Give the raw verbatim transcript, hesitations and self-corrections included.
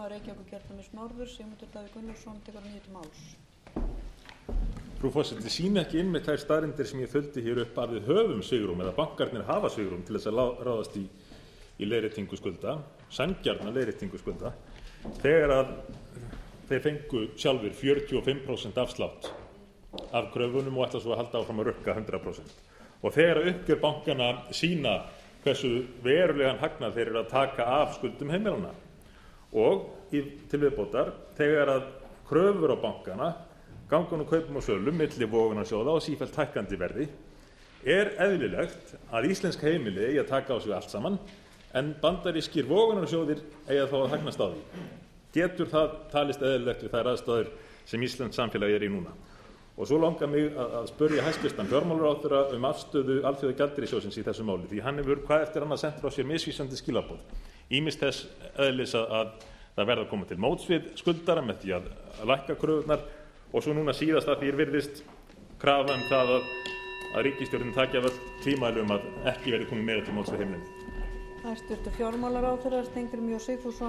Reykjavíkurkjördæmis norður, Sigmundur Davíð Gunnlaugsson, tekur að nýju til máls. Frú forseti, sýni ekki einmitt þær staðreyndir sem ég þuldi hér upp að við höfum svigrúm eða bankarnir hafa svigrúm til þess að ráðast í, í leiðréttingu skulda, sanngjarna leiðréttingu skulda, þegar að þeir fengu sjálfur fjörutíu og fimm prósent afslátt af kröfunum og ætla svo að halda áfram að rukka hundrað prósent. Og þegar að uppgjör bankana sýna hversu verulegan hagnað þeir eru að taka af skuldum heimilanna og í, til viðbótar þegar að kröfur á bankana gangan og kaupum og sölum milli vogunarsjóða og sífellt hækkandi verði, er eðlilegt að íslensk heimili eigi að taka á sig allt saman en bandarískir vogunarsjóðir eigi að fá að hagnast á því. Getur það talist eðlilegt við þær aðstæður sem íslenskt samfélag er í núna? Og svo langar mig að, að spyrja hæstvirtan fjármálaráðherra um afstöðu Alþjóðagjaldeyrissjóðsins í þessu máli, því hann hefur hvað eftir annað sent frá sér misvísandi skilaboð. Ýmist þess eðlis að, að það verða að koma til móts við skuldara með því að, að lækka kröfurnar og svo núna síðast að því er virðist krafa um það að, að ríkisstjórnin taki af öll tvímæli um að ekki verði komið meira til móts við heimilin. Hæstvirtur fjármálaráðherra Steingrímur J Sigfússon